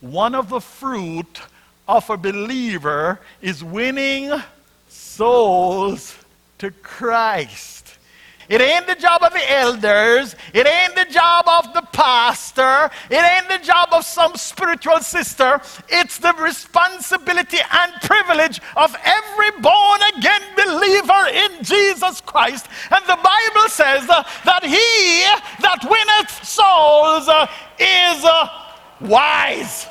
one of the fruit of a believer is winning souls to Christ. It ain't the job of the elders. It ain't the job of the pastor. It ain't the job of some spiritual sister. It's the responsibility and privilege of every born-again believer in Jesus Christ. And the Bible says that he that winneth souls is wise.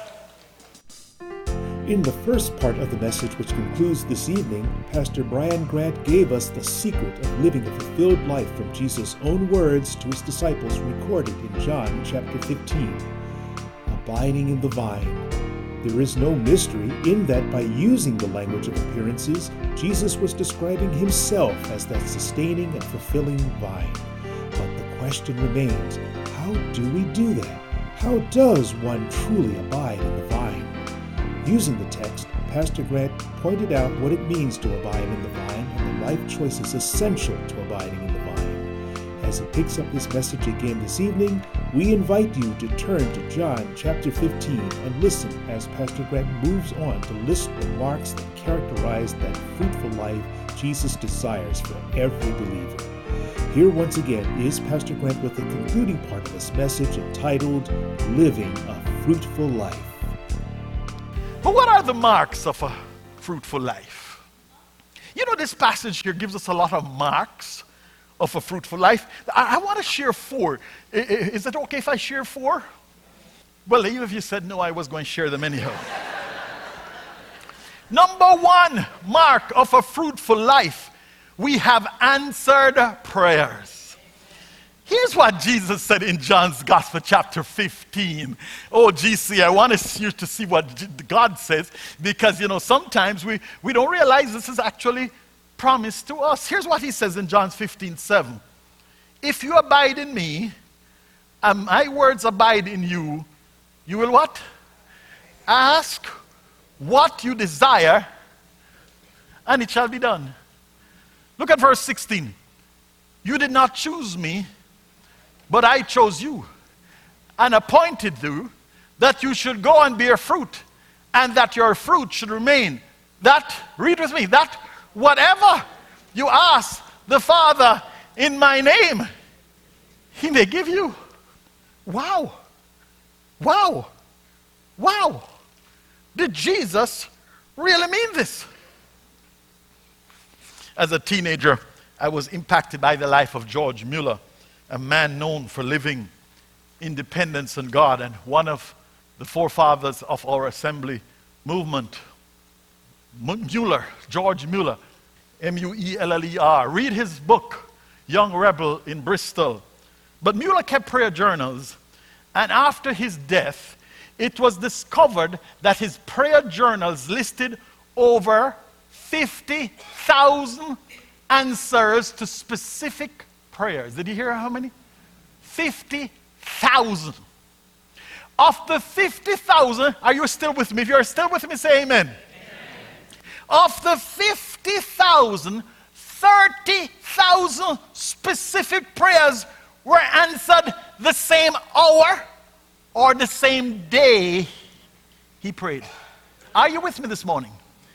In the first part of the message, which concludes this evening, Pastor Brian Grant gave us the secret of living a fulfilled life from Jesus' own words to his disciples recorded in John chapter 15. Abiding in the vine. There is no mystery in that by using the language of appearances, Jesus was describing himself as that sustaining and fulfilling vine. But the question remains, how do we do that? How does one truly abide in the vine? Using the text, Pastor Grant pointed out what it means to abide in the vine and the life choices essential to abiding in the vine. As he picks up this message again this evening, we invite you to turn to John chapter 15 and listen as Pastor Grant moves on to list the marks that characterize that fruitful life Jesus desires for every believer. Here once again is Pastor Grant with the concluding part of this message entitled, Living a Fruitful Life. But what are the marks of a fruitful life? You know, this passage here gives us a lot of marks of a fruitful life. I want to share 4. Is it okay if I share 4? Well, even if you said no, I was going to share them anyhow. Number 1 mark of a fruitful life, we have answered prayers. Here's what Jesus said in John's Gospel, chapter 15. Oh, GC, I want you to see what God says, because, you know, sometimes we don't realize this is actually promised to us. Here's what he says in John 15:7. If you abide in me, and my words abide in you, you will what? Ask what you desire, and it shall be done. Look at verse 16. You did not choose me, but I chose you and appointed you that you should go and bear fruit, and that your fruit should remain. That, read with me, that whatever you ask the Father in my name, he may give you. Wow. Wow. Wow. Did Jesus really mean this? As a teenager, I was impacted by the life of George Mueller, a man known for living independence in God and one of the forefathers of our assembly movement. Mueller, George Mueller, M-U-E-L-L-E-R. Read his book, Young Rebel in Bristol. But Mueller kept prayer journals, and after his death, it was discovered that his prayer journals listed over 50,000 answers to specific prayers. Did you hear how many? 50,000. Of the 50,000, are you still with me? If you're still with me, say amen. Amen. Of the 50,000, 30,000 specific prayers were answered the same hour or the same day he prayed. Are you with me this morning?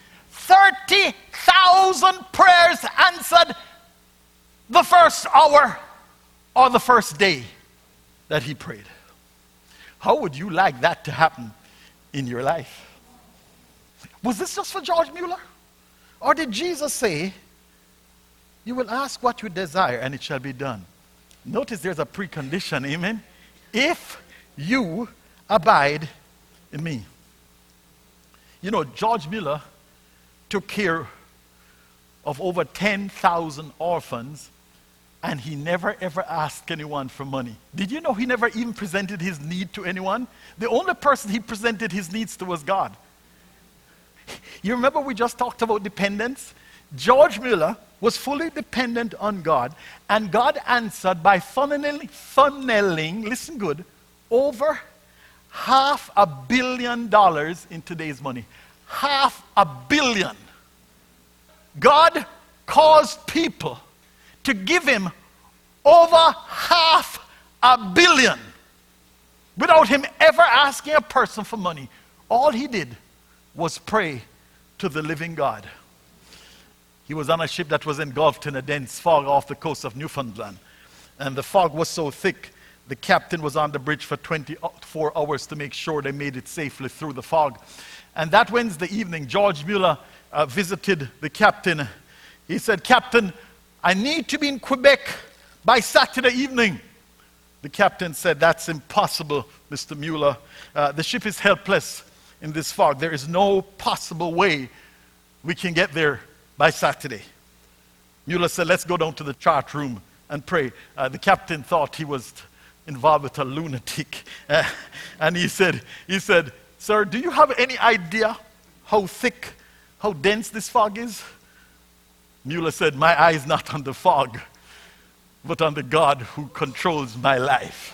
30,000 prayers answered the first hour or the first day that he prayed. How would you like that to happen in your life? Was this just for George Mueller? Or did Jesus say, you will ask what you desire and it shall be done? Notice there's a precondition, amen? If you abide in me. You know, George Mueller took care of over 10,000 orphans, and he never ever asked anyone for money. Did you know he never even presented his need to anyone? The only person he presented his needs to was God. You remember we just talked about dependence? George Mueller was fully dependent on God, and God answered by funneling, listen good, over $500 million in today's money. $500 million. God caused people to give him over $500 million without him ever asking a person for money. All he did was pray to the living God. He was on a ship that was engulfed in a dense fog off the coast of Newfoundland. And the fog was so thick, the captain was on the bridge for 24 hours to make sure they made it safely through the fog. And that Wednesday evening, George Mueller visited the captain. He said, "Captain, I need to be in Quebec by Saturday evening." The captain said, "That's impossible, Mr. Mueller. The ship is helpless in this fog. There is no possible way we can get there by Saturday." Mueller said, "Let's go down to the chart room and pray." The captain thought he was involved with a lunatic. And he said, "Sir, do you have any idea how thick, how dense this fog is?" Mueller said, "My eye is not on the fog, but on the God who controls my life."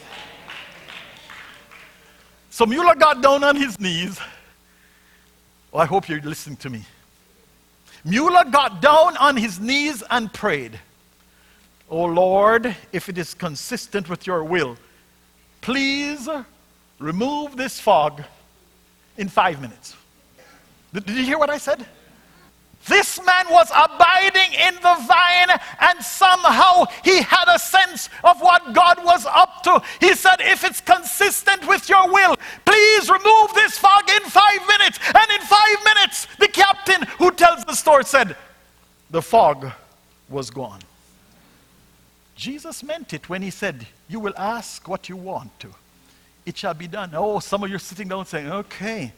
So Mueller got down on his knees. Oh, I hope you're listening to me. Mueller got down on his knees and prayed, "Oh Lord, if it is consistent with your will, please remove this fog in 5 minutes." Did you hear what I said? This man was abiding in the vine, and somehow he had a sense of what God was up to. He said, "If it's consistent with your will, please remove this fog in 5 minutes. And in 5 minutes, the captain who tells the story said, the fog was gone. Jesus meant it when he said, "You will ask what you want to. It shall be done." Oh, some of you are sitting down saying, "Okay.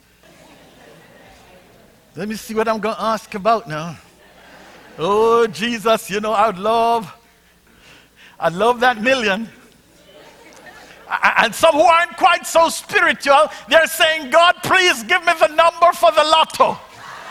Let me see what I'm going to ask about now. Oh, Jesus, you know, I'd love that million." And some who aren't quite so spiritual, they're saying, "God, please give me the number for the lotto."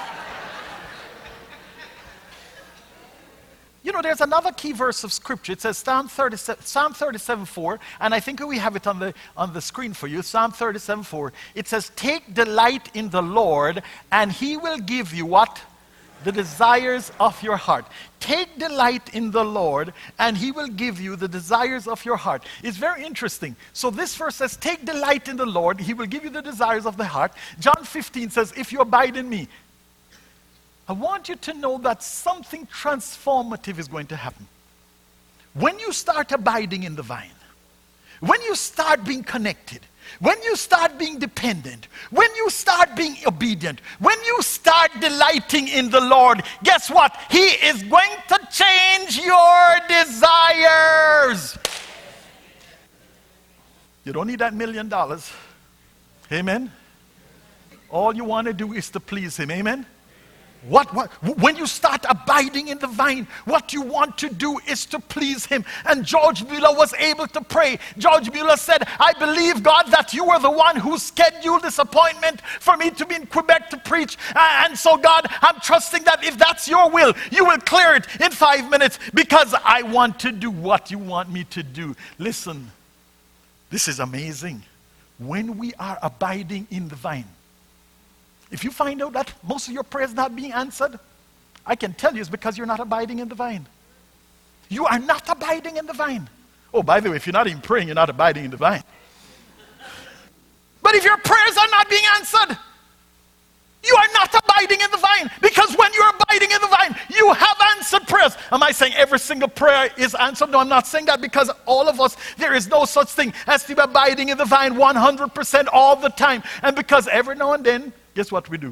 You know, there's another key verse of Scripture. It says Psalm 37:4, and I think we have it on the screen for you. Psalm 37:4. It says, "Take delight in the Lord, and He will give you" what? "The desires of your heart." Take delight in the Lord, and He will give you the desires of your heart. It's very interesting. So this verse says, "Take delight in the Lord, He will give you the desires of the heart." John 15 says, "If you abide in me." I want you to know that something transformative is going to happen. When you start abiding in the vine, when you start being connected, when you start being dependent, when you start being obedient, when you start delighting in the Lord, guess what? He is going to change your desires. You don't need that $1 million. Amen? All you want to do is to please Him. Amen? When you start abiding in the vine, what you want to do is to please Him. And George Mueller was able to pray. George Mueller said, "I believe, God, that you were the one who scheduled this appointment for me to be in Quebec to preach. And so, God, I'm trusting that if that's your will, you will clear it in 5 minutes because I want to do what you want me to do." Listen, this is amazing. When we are abiding in the vine, if you find out that most of your prayers not being answered, I can tell you it's because you're not abiding in the vine. You are not abiding in the vine. Oh, by the way, if you're not even praying, you're not abiding in the vine. But if your prayers are not being answered, you are not abiding in the vine. Because when you're abiding in the vine, you have answered prayers. Am I saying every single prayer is answered? No, I'm not saying that, because all of us, there is no such thing as to be abiding in the vine 100% all the time. And because every now and then, guess what we do?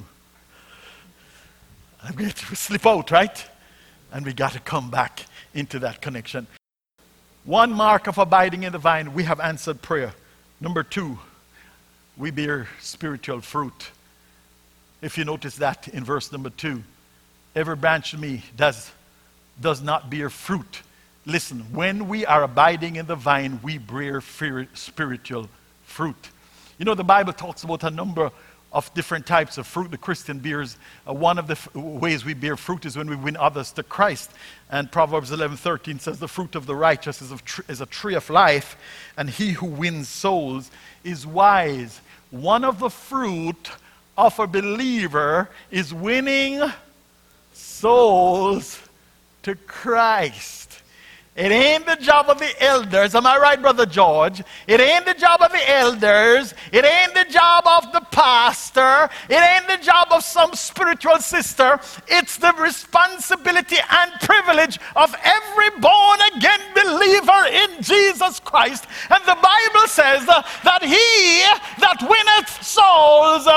I'm going to slip out, right? And we got to come back into that connection. One mark of abiding in the vine, we have answered prayer. Number 2, we bear spiritual fruit. If you notice that in verse number 2, every branch in me does not bear fruit. Listen, when we are abiding in the vine, we bear spiritual fruit. You know, the Bible talks about a number of different types of fruit the Christian bears. One of the ways we bear fruit is when we win others to Christ. And Proverbs 11:13 says, "The fruit of the righteous is a tree of life, and he who wins souls is wise." One of the fruit of a believer is winning souls to Christ. It ain't the job of the elders. Am I right, Brother George? It ain't the job of the elders. It ain't the job of the pastor. It ain't the job of some spiritual sister. It's the responsibility and privilege of every born-again believer in Jesus Christ. And the Bible says that he that winneth souls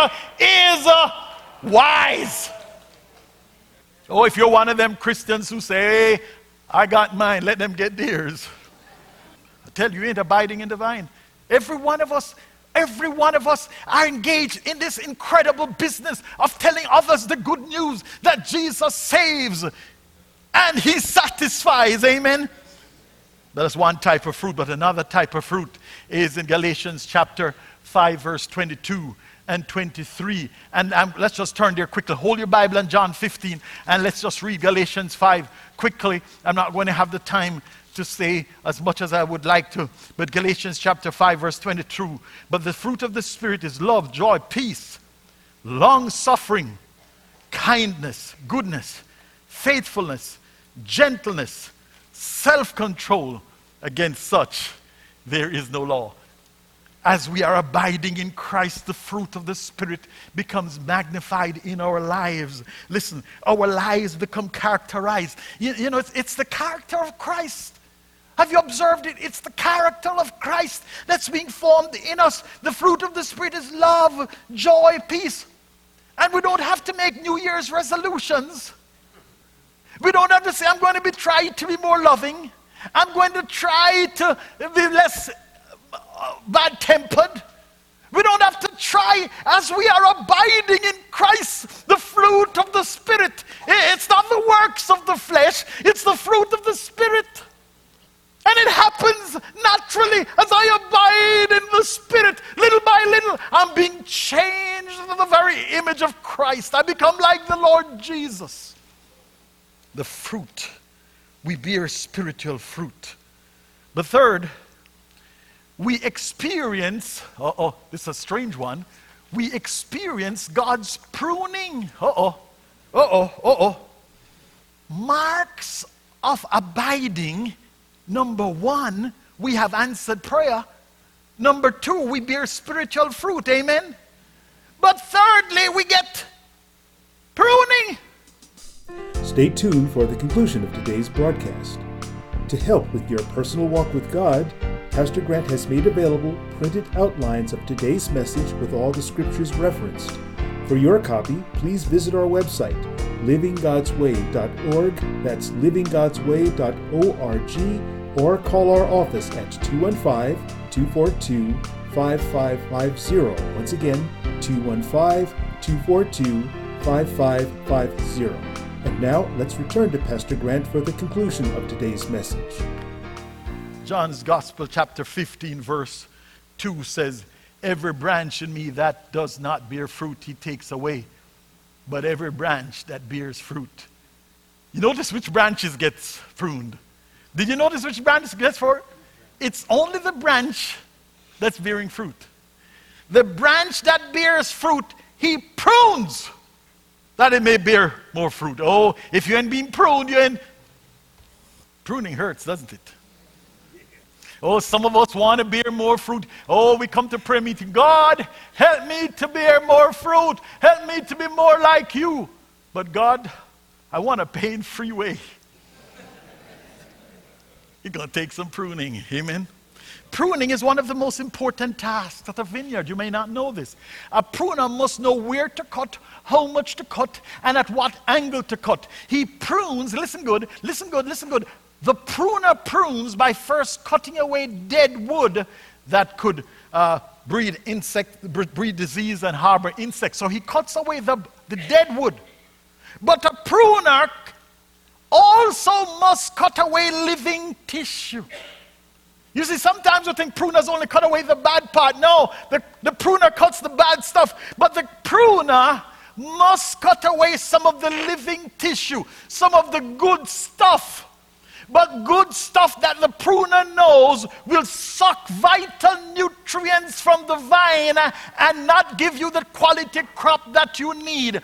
is wise. Oh, if you're one of them Christians who say, hey, I got mine, let them get theirs. I tell you, you ain't abiding in the vine. Every one of us are engaged in this incredible business of telling others the good news that Jesus saves and he satisfies. Amen. That's one type of fruit, but another type of fruit is in Galatians chapter 5, verse 22 and 23. And let's just turn there quickly. Hold your Bible in John 15 and let's just read Galatians 5 quickly. I'm not going to have the time to say as much as I would like to, but Galatians chapter 5 verse 22. But the fruit of the Spirit is love, joy, peace, long-suffering, kindness, goodness, faithfulness, gentleness, self-control. Against such there is no law. As we are abiding in Christ, the fruit of the Spirit becomes magnified in our lives. Listen, our lives become characterized. You know, it's the character of Christ. Have you observed it? It's the character of Christ that's being formed in us. The fruit of the Spirit is love, joy, peace. And we don't have to make New Year's resolutions. We don't have to say, I'm going to try to be more loving. I'm going to try to be less bad-tempered. We don't have to try. As we are abiding in Christ, the fruit of the Spirit. It's not the works of the flesh, it's the fruit of the Spirit. And it happens naturally as I abide in the Spirit. Little by little, I'm being changed into the very image of Christ. I become like the Lord Jesus. The fruit. We bear spiritual fruit. The third, we experience, this is a strange one. We experience God's pruning. Marks of abiding. Number one, we have answered prayer. Number two, we bear spiritual fruit. Amen. But thirdly, we get pruning. Stay tuned for the conclusion of today's broadcast. To help with your personal walk with God, Pastor Grant has made available printed outlines of today's message with all the scriptures referenced. For your copy, please visit our website, livinggodsway.org. That's livinggodsway.org, or call our office at 215-242-5550. Once again, 215-242-5550. And now, let's return to Pastor Grant for the conclusion of today's message. John's Gospel, chapter 15, verse 2 says, every branch in me that does not bear fruit, he takes away. But every branch that bears fruit. You notice which branches gets pruned? Did you notice which branch gets for? It's only the branch that's bearing fruit. The branch that bears fruit, he prunes, that it may bear more fruit. Oh, if you ain't being pruned, you ain't. Pruning hurts, doesn't it? Oh, some of us want to bear more fruit. Oh, we come to prayer meeting. God, help me to bear more fruit. Help me to be more like you. But God, I want a pain-free way. You're going to take some pruning. Amen. Pruning is one of the most important tasks at a vineyard. You may not know this. A pruner must know where to cut, how much to cut, and at what angle to cut. He prunes, listen good. The pruner prunes by first cutting away dead wood that could breed disease and harbor insects. So he cuts away the dead wood. But a pruner also must cut away living tissue. You see, sometimes we think pruners only cut away the bad part. No, the pruner cuts the bad stuff. But the pruner must cut away some of the living tissue, some of the good stuff. But good stuff that the pruner knows will suck vital nutrients from the vine and not give you the quality crop that you need.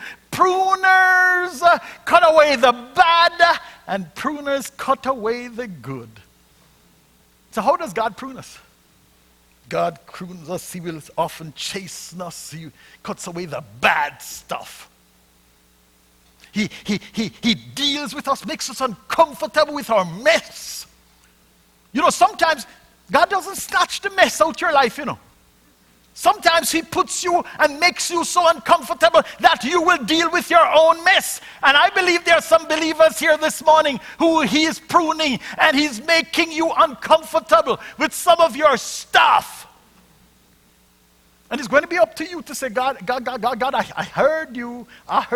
Pruners cut away the bad, and pruners cut away the good. So how does God prune us? God prunes us. He will often chasten us. He cuts away the bad stuff. He deals with us, makes us uncomfortable with our mess. You know, sometimes God doesn't snatch the mess out your life, you know. Sometimes he puts you and makes you so uncomfortable that you will deal with your own mess. And I believe there are some believers here this morning who he is pruning and he's making you uncomfortable with some of your stuff. And it's going to be up to you to say, God, I heard you.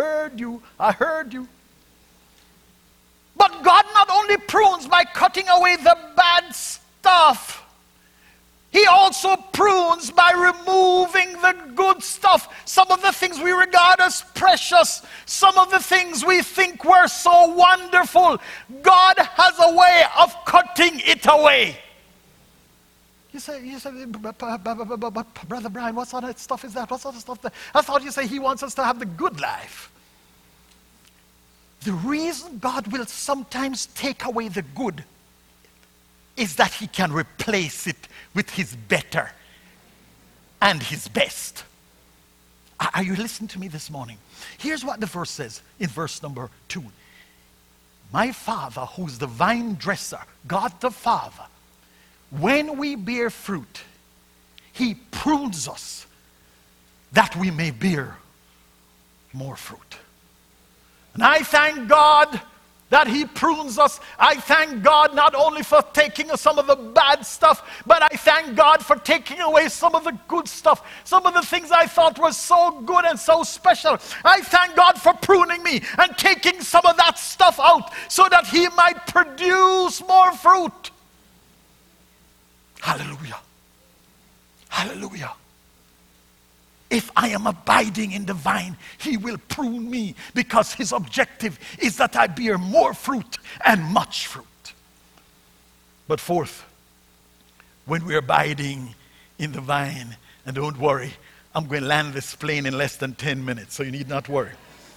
But God not only prunes by cutting away the bad stuff, he also prunes by removing the good stuff. Some of the things we regard as precious, some of the things we think were so wonderful, God has a way of cutting it away. You say, but Brother Brian, what sort of stuff is that? What sort of stuff that? I thought you say he wants us to have the good life. The reason God will sometimes take away the good is that he can replace it with his better and his best. Are you listening to me this morning? Here's what the verse says in verse number 2. My Father, who's the vine dresser, God the Father, when we bear fruit, he prunes us that we may bear more fruit. And I thank God that he prunes us. I thank God not only for taking some of the bad stuff, but I thank God for taking away some of the good stuff. Some of the things I thought were so good and so special. I thank God for pruning me and taking some of that stuff out so that he might produce more fruit. Hallelujah. Hallelujah. If I am abiding in the vine, he will prune me because his objective is that I bear more fruit and much fruit. But fourth, when we're abiding in the vine, and don't worry, I'm going to land this plane in less than 10 minutes, so you need not worry.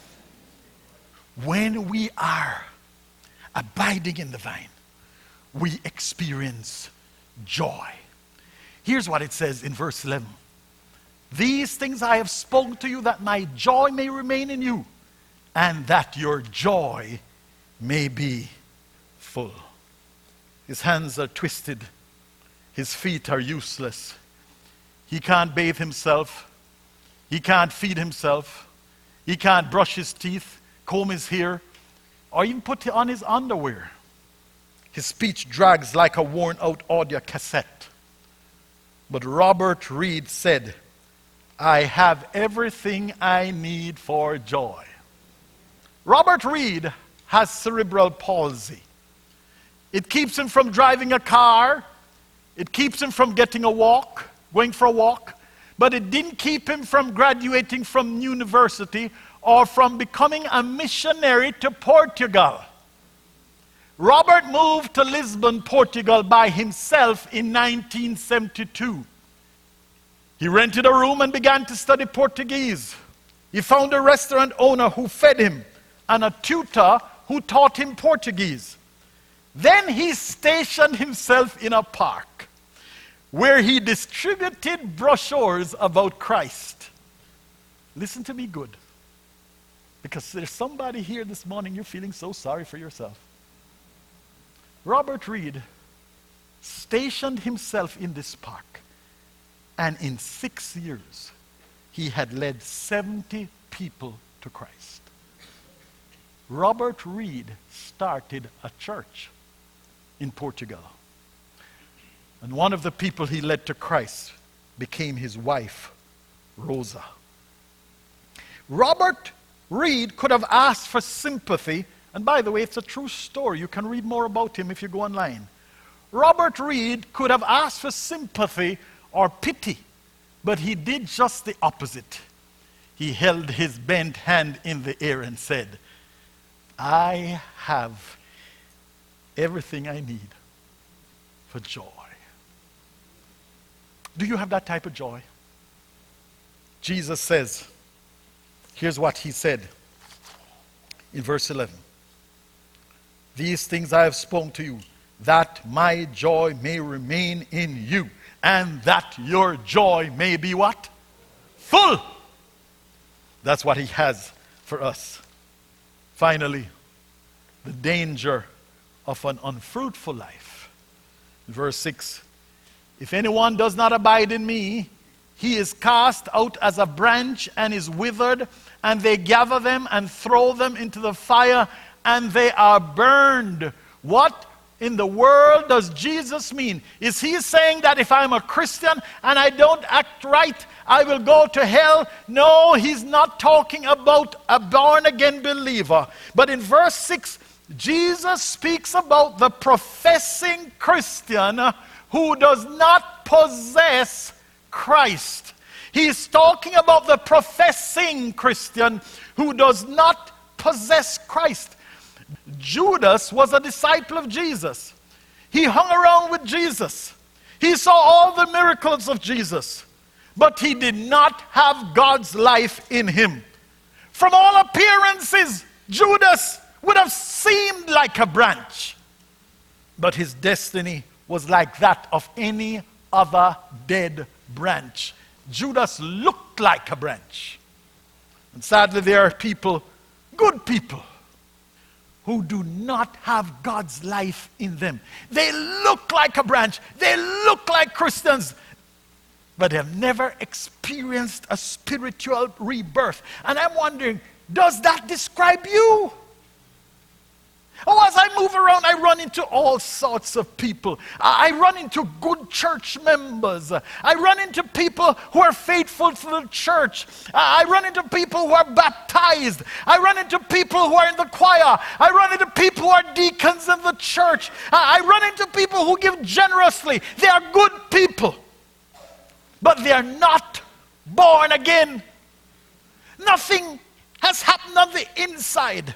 When we are abiding in the vine, we experience joy. Here's what it says in verse 11. These things I have spoken to you that my joy may remain in you and that your joy may be full. His hands are twisted. His feet are useless. He can't bathe himself. He can't feed himself. He can't brush his teeth, comb his hair, or even put on his underwear. His speech drags like a worn-out audio cassette. But Robert Reed said, I have everything I need for joy. Robert Reed has cerebral palsy. It keeps him from driving a car. It keeps him from going for a walk. But it didn't keep him from graduating from university or from becoming a missionary to Portugal. Robert moved to Lisbon, Portugal by himself in 1972. He rented a room and began to study Portuguese. He found a restaurant owner who fed him and a tutor who taught him Portuguese. Then he stationed himself in a park where he distributed brochures about Christ. Listen to me good, because there's somebody here this morning, you're feeling so sorry for yourself. Robert Reed stationed himself in this park, and in 6 years, he had led 70 people to Christ. Robert Reed started a church in Portugal. And one of the people he led to Christ became his wife, Rosa. Robert Reed could have asked for sympathy. And by the way, it's a true story. You can read more about him if you go online. Robert Reed could have asked for sympathy or pity, but he did just the opposite. He held his bent hand in the air and said, I have everything I need for joy. Do you have that type of joy? Jesus says, here's what he said in verse 11. These things I have spoken to you, that my joy may remain in you, and that your joy may be what? Full. That's what he has for us. Finally, the danger of an unfruitful life. Verse 6, if anyone does not abide in me, he is cast out as a branch and is withered, and they gather them and throw them into the fire, and they are burned. What in the world does Jesus mean? Is he saying that if I'm a Christian and I don't act right, I will go to hell? No, he's not talking about a born-again believer. But in verse 6, Jesus speaks about the professing Christian who does not possess Christ. He's talking about the professing Christian who does not possess Christ. Judas was a disciple of Jesus. He hung around with Jesus. He saw all the miracles of Jesus. But he did not have God's life in him. From all appearances, Judas would have seemed like a branch. But his destiny was like that of any other dead branch. Judas looked like a branch. And sadly, there are people, good people, who do not have God's life in them. They look like a branch. They look like Christians, but they have never experienced a spiritual rebirth. And I'm wondering, does that describe you? Oh, as I move around, I run into all sorts of people. I run into good church members. I run into people who are faithful to the church. I run into people who are baptized. I run into people who are in the choir. I run into people who are deacons in the church. I run into people who give generously. They are good people, but they are not born again. Nothing has happened on the inside.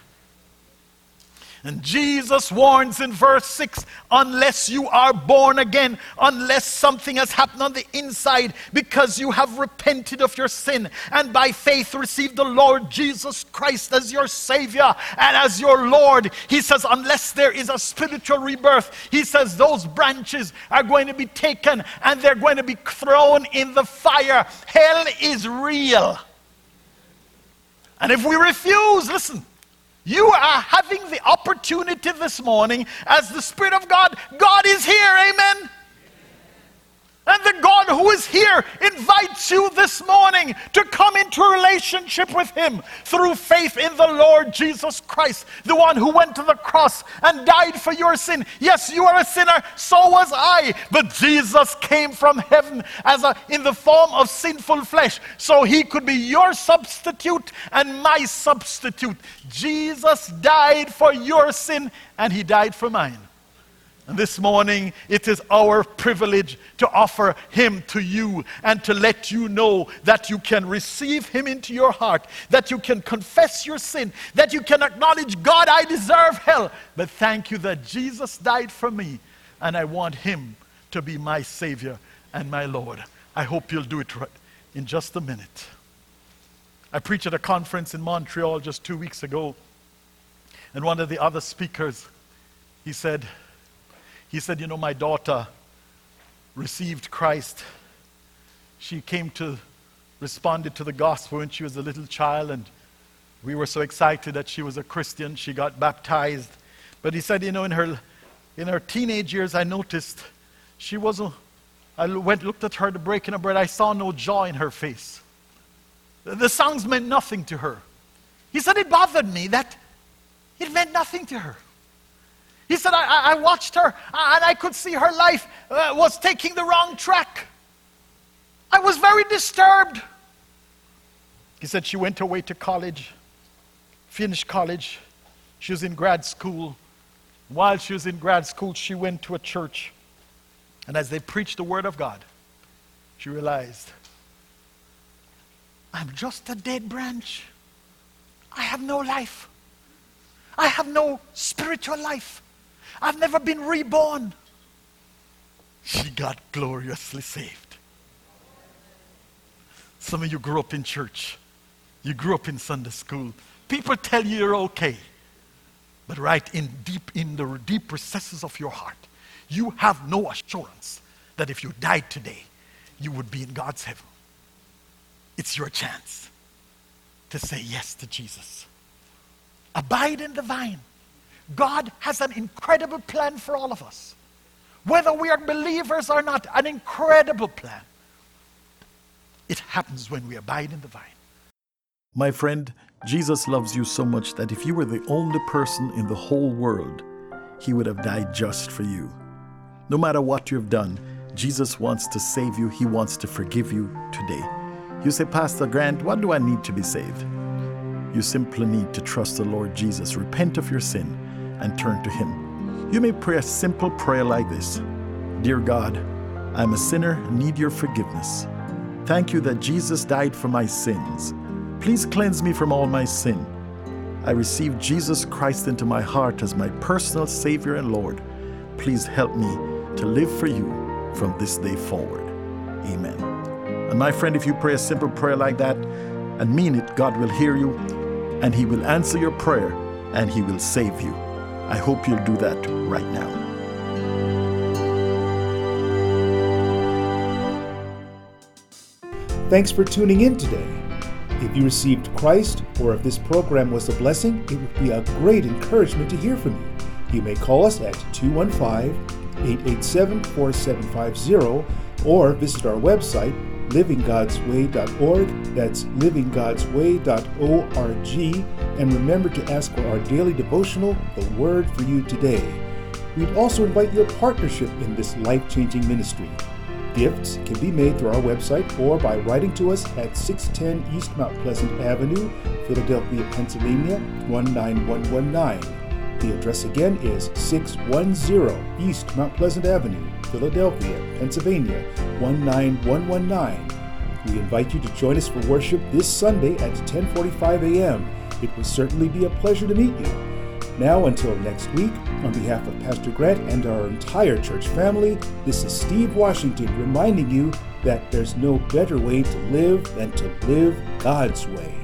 And Jesus warns in verse 6, unless you are born again, unless something has happened on the inside, because you have repented of your sin and by faith received the Lord Jesus Christ as your Savior and as your Lord, he says, unless there is a spiritual rebirth, he says those branches are going to be taken and they're going to be thrown in the fire. Hell is real. And if we refuse, listen, you are having the opportunity this morning as the Spirit of God. God is here, amen? And the God who is here invites you this morning to come into a relationship with him through faith in the Lord Jesus Christ, the one who went to the cross and died for your sin. Yes, you are a sinner, so was I. But Jesus came from heaven in the form of sinful flesh, so he could be your substitute and my substitute. Jesus died for your sin and he died for mine. And this morning, it is our privilege to offer him to you and to let you know that you can receive him into your heart, that you can confess your sin, that you can acknowledge, God, I deserve hell, but thank you that Jesus died for me, and I want him to be my Savior and my Lord. I hope you'll do it right in just a minute. I preached at a conference in Montreal just 2 weeks ago, and one of the other speakers, he said, you know, my daughter received Christ. She responded to the gospel when she was a little child, and we were so excited that she was a Christian. She got baptized. But he said, you know, in her teenage years, I noticed I looked at her, the breaking of bread, I saw no joy in her face. The songs meant nothing to her. He said it bothered me that it meant nothing to her. He said, I watched her, and I could see her life was taking the wrong track. I was very disturbed. He said she went away to college, finished college. She was in grad school. While she was in grad school, she went to a church. And as they preached the word of God, she realized, I'm just a dead branch. I have no life. I have no spiritual life. I've never been reborn. She got gloriously saved. Some of you grew up in church. You grew up in Sunday school. People tell you you're okay. But right in the deep recesses of your heart, you have no assurance that if you died today, you would be in God's heaven. It's your chance to say yes to Jesus. Abide in the vine. God has an incredible plan for all of us. Whether we are believers or not, an incredible plan. It happens when we abide in the vine. My friend, Jesus loves you so much that if you were the only person in the whole world, he would have died just for you. No matter what you have done, Jesus wants to save you. He wants to forgive you today. You say, Pastor Grant, what do I need to be saved? You simply need to trust the Lord Jesus, repent of your sin, and turn to him. You may pray a simple prayer like this. Dear God, I'm a sinner, need your forgiveness. Thank you that Jesus died for my sins. Please cleanse me from all my sin. I receive Jesus Christ into my heart as my personal Savior and Lord. Please help me to live for you from this day forward. Amen. And my friend, if you pray a simple prayer like that and mean it, God will hear you and he will answer your prayer and he will save you. I hope you'll do that right now. Thanks for tuning in today. If you received Christ, or if this program was a blessing, it would be a great encouragement to hear from you. You may call us at 215-887-4750 or visit our website, livinggodsway.org. That's livinggodsway.org. And remember to ask for our daily devotional, The Word for You Today. We'd also invite your partnership in this life-changing ministry. Gifts can be made through our website or by writing to us at 610 East Mount Pleasant Avenue, Philadelphia, Pennsylvania, 19119. The address again is 610 East Mount Pleasant Avenue, Philadelphia, Pennsylvania, 19119. We invite you to join us for worship this Sunday at 10:45 a.m. It will certainly be a pleasure to meet you. Now, until next week, on behalf of Pastor Grant and our entire church family, this is Steve Washington reminding you that there's no better way to live than to live God's way.